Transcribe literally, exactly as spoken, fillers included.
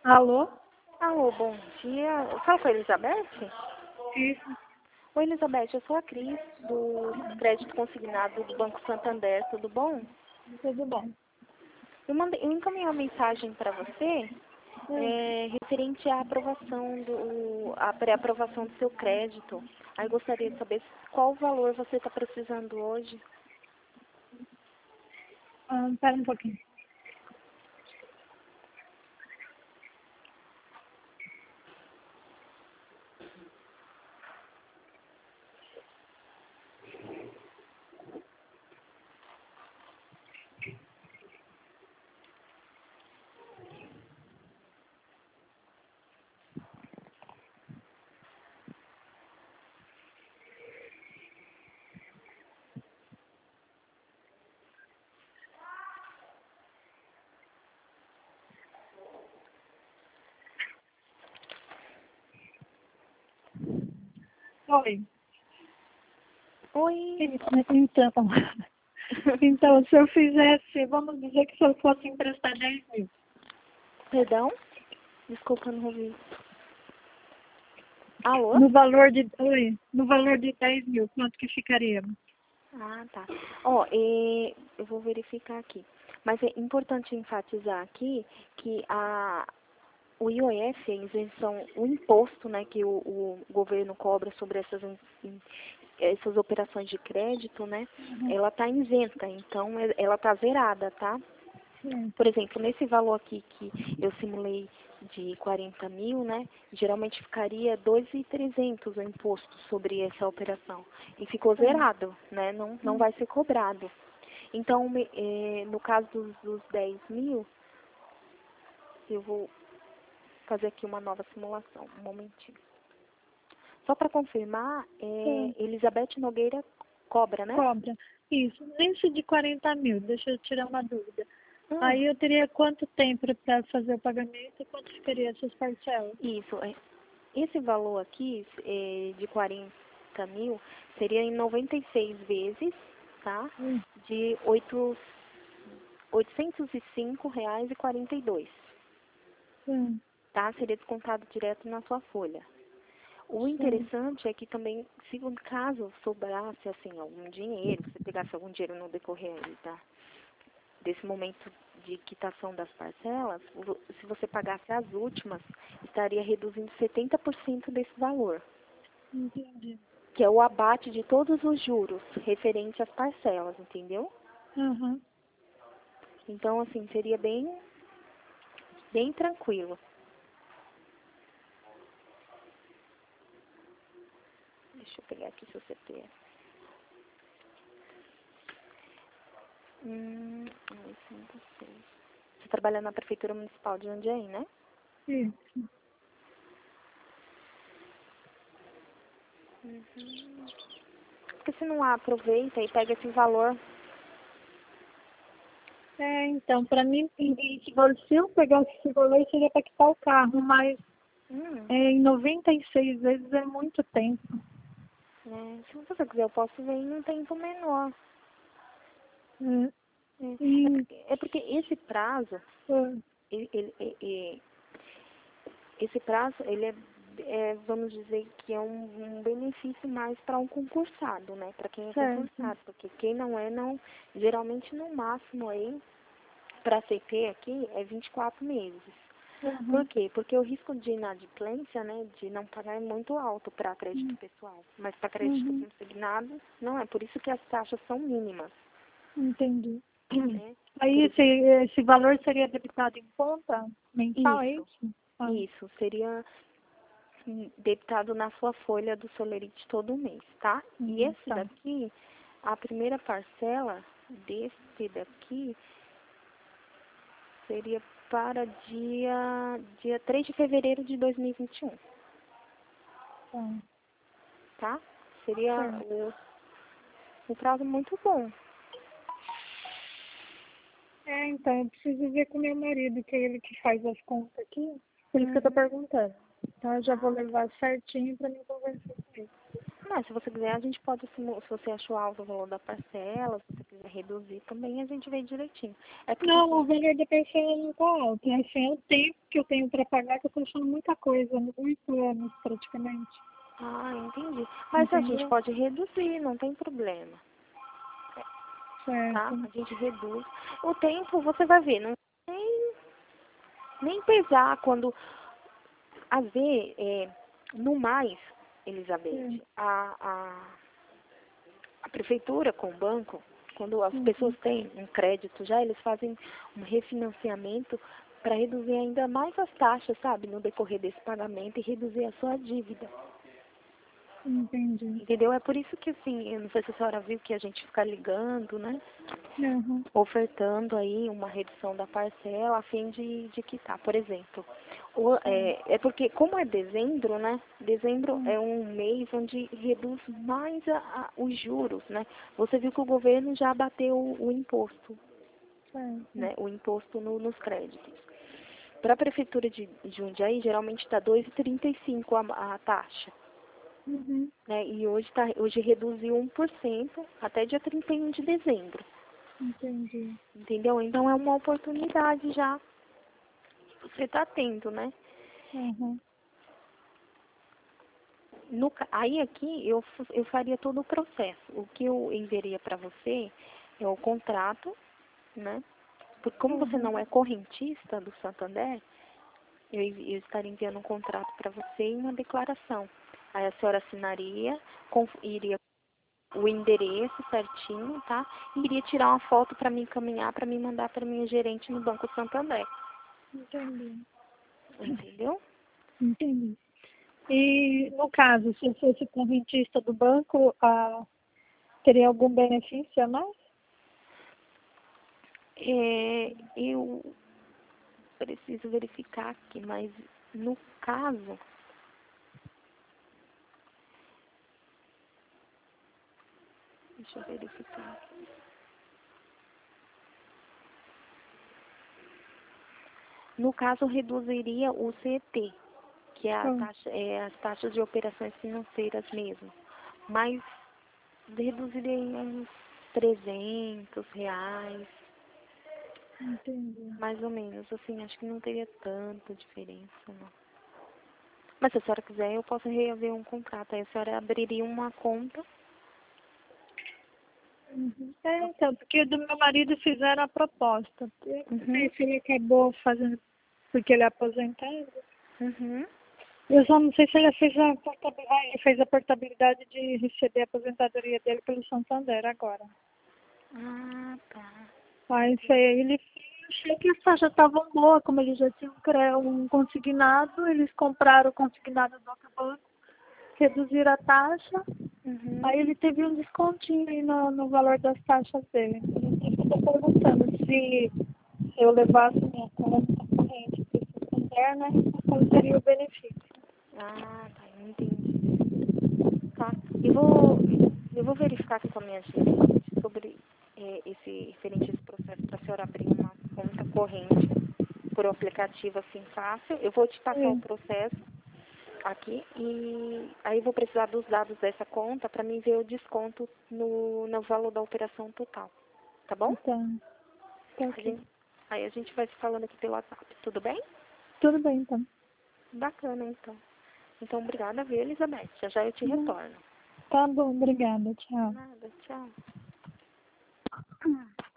Alô? Alô, bom dia. Fala com a Elizabeth? Isso. Oi, Elizabeth, eu sou a Cris, do Crédito Consignado do Banco Santander, tudo bom? Tudo bom. Eu, mandei, eu encaminhei uma mensagem para você Hum. é, referente à aprovação, do, à pré-aprovação do seu crédito. Aí eu gostaria de saber qual valor você está precisando hoje. Ah, pera um pouquinho. Oi. Oi. Então, então, se eu fizesse, vamos dizer que se eu fosse emprestar dez mil. Perdão? Desculpa, não ouvi. Alô? No valor de, oi, no valor de dez mil, quanto que ficaria? Ah, tá. Ó, eh, eu vou verificar aqui. Mas é importante enfatizar aqui que a, o I O F, a isenção, o imposto, né, que o, o governo cobra sobre essas, in- in- essas operações de crédito, né, Uhum. ela está isenta, então é- ela está zerada, tá? Sim. Por exemplo, nesse valor aqui que eu simulei de quarenta mil, né, geralmente ficaria dois mil e trezentos o imposto sobre essa operação. E ficou Sim. zerado, né, não, não vai ser cobrado. Então, me- eh, no caso dos, dos dez mil, eu vou fazer aqui uma nova simulação, um momentinho. Só para confirmar, é, Sim. Elizabeth Nogueira cobra, né? Cobra. Isso. Nesse de quarenta mil, deixa eu tirar uma dúvida. Hum, Aí eu teria quanto tempo para fazer o pagamento e quanto ficaria essas parcelas? isso. é. Esse valor aqui, é, de quarenta mil, seria em noventa e seis vezes, tá? Hum. De oito, oitocentos e cinco reais e quarenta e dois, Sim. tá? Seria descontado direto na sua folha. O Sim. interessante é que também, se um caso sobrasse, assim, algum dinheiro, se pegasse algum dinheiro no decorrer aí, tá? Desse momento de quitação das parcelas, vo- se você pagasse as últimas, estaria reduzindo setenta por cento desse valor, Entendi. que é o abate de todos os juros referente às parcelas, entendeu? Aham. Então, assim, seria bem, bem tranquilo. Deixa eu pegar aqui seu C P F. Hum, um, cinco, seis. Você trabalha na Prefeitura Municipal de Jundiaí, né? Isso. Uhum. Porque se não aproveita e pega esse valor. É, então, para mim, em- esse valor, se eu pegasse esse valor, seria para quitar o carro, mas Hum, é, em noventa e seis vezes é muito tempo. né? Se você quiser, eu posso ver em um tempo menor. É, É, é e, porque, é porque esse prazo, é, ele, ele- ele- ele- esse prazo, ele é, é, vamos dizer que é um, um benefício mais para um concursado, né? Para quem é certo. concursado, porque quem não é, não, geralmente no máximo aí, para C P aqui, é vinte e quatro meses. Por Uhum. quê? Porque o risco de inadimplência, né, de não pagar é muito alto para crédito Uhum. pessoal, mas para crédito Uhum. consignado, não é. Por isso que as taxas são mínimas, Entendi. né? Aí Por esse, esse valor seria debitado em conta mensal, é isso, isso? Ah, isso seria hum, debitado na sua folha do Solerite todo mês, tá? E hum, esse tá. daqui, a primeira parcela desse daqui seria para dia, dia três de fevereiro de dois mil e vinte e um, Tá. tá? Seria Certo. o, um prazo muito bom. É, então, eu preciso ver com meu marido, que é ele que faz as contas aqui. Por isso que eu tô Uhum. perguntando. Então, eu já vou levar certinho pra mim conversar com ele. Mas se você quiser, a gente pode, se se você achou alto o valor da parcela, se você quiser reduzir também, a gente vê direitinho. É porque, Não, o valor da parcela não está alto. É assim, é o tempo que eu tenho para pagar, que eu estou achando muita coisa, oito anos praticamente. ah, entendi. Mas a gente Entendeu? pode reduzir, não tem problema, tá? Certo. A gente reduz. O tempo, você vai ver, não nem, nem pesar quando, às vezes, é, no mais, Elizabeth, Sim. a, a, a prefeitura com o banco, quando as pessoas Uhum. têm um crédito já, eles fazem um refinanciamento para reduzir ainda mais as taxas, sabe, no decorrer desse pagamento e reduzir a sua dívida. Entendi. Entendeu? É por isso que, assim, eu não sei se a senhora viu que a gente fica ligando, né? Uhum. Ofertando aí uma redução da parcela a fim de, de quitar. Por exemplo, o, Sim. é, é porque, como é dezembro, né? Dezembro Sim. é um mês onde reduz mais a, a, os juros, né? Você viu que o governo já abateu o, o imposto, Certo. né? O imposto no, nos créditos. Para a prefeitura de Jundiaí, geralmente está dois vírgula trinta e cinco a, a taxa. Uhum. Né? E hoje, tá, hoje reduziu um por cento até dia trinta e um de dezembro. Entendi. Entendeu? Então é uma oportunidade já que você está tendo, né? Uhum. No, ca- aí aqui eu, f- eu faria todo o processo. O que eu enviaria para você é o contrato, né? Porque como você Uhum. não é correntista do Santander, eu, envi- eu estaria enviando um contrato para você e uma declaração. Aí a senhora assinaria, conf- iria o endereço certinho, tá? E iria tirar uma foto para me encaminhar, para me mandar para minha gerente no Banco Santander. Entendi. Entendeu? Entendi. E, no caso, se eu fosse correntista do banco, ah, teria algum benefício a mais? É, eu preciso verificar aqui, mas no caso, deixa eu verificar aqui. No caso, reduziria o C E T, que é, a Ah, taxa, é as taxas de operações financeiras mesmo. Mas reduziria em uns trezentos reais, entendi. mais ou menos. Assim, acho que não teria tanta diferença, não. Mas se a senhora quiser, eu posso reaver um contrato. Aí a senhora abriria uma conta. Uhum. É, então, porque do meu marido fizeram a proposta. Eu não sei Uhum, se ele acabou fazendo porque ele é aposentado. uhum. Eu só não sei se ele fez a portabilidade, ele fez a portabilidade de receber a aposentadoria dele pelo Santander agora. Ah, tá. Aí foi, ele achei que as taxas estavam boas, como eles já tinham cre- um consignado, eles compraram o consignado do outro banco, reduziram a taxa, Uhum. aí ele teve um descontinho aí no, no valor das taxas dele. Eu estou perguntando se eu levasse minha conta corrente para o Santander, né, qual seria o benefício. Ah, tá, eu entendi. Tá. Eu vou, eu vou verificar aqui com a minha gerente sobre eh, esse, referente a esse processo para a senhora abrir uma conta corrente por um aplicativo assim fácil. Eu vou te passar o É, processo aqui e aí eu vou precisar dos dados dessa conta para mim ver o desconto no, no valor da operação total. Tá bom? então, tá A ok. gente, aí a gente vai se falando aqui pelo WhatsApp. Tudo bem? Tudo bem, então. Bacana, então. Então, obrigada, viu, Elizabeth? Já já eu te Não, retorno. tá bom, obrigada, tchau. Nada, tchau.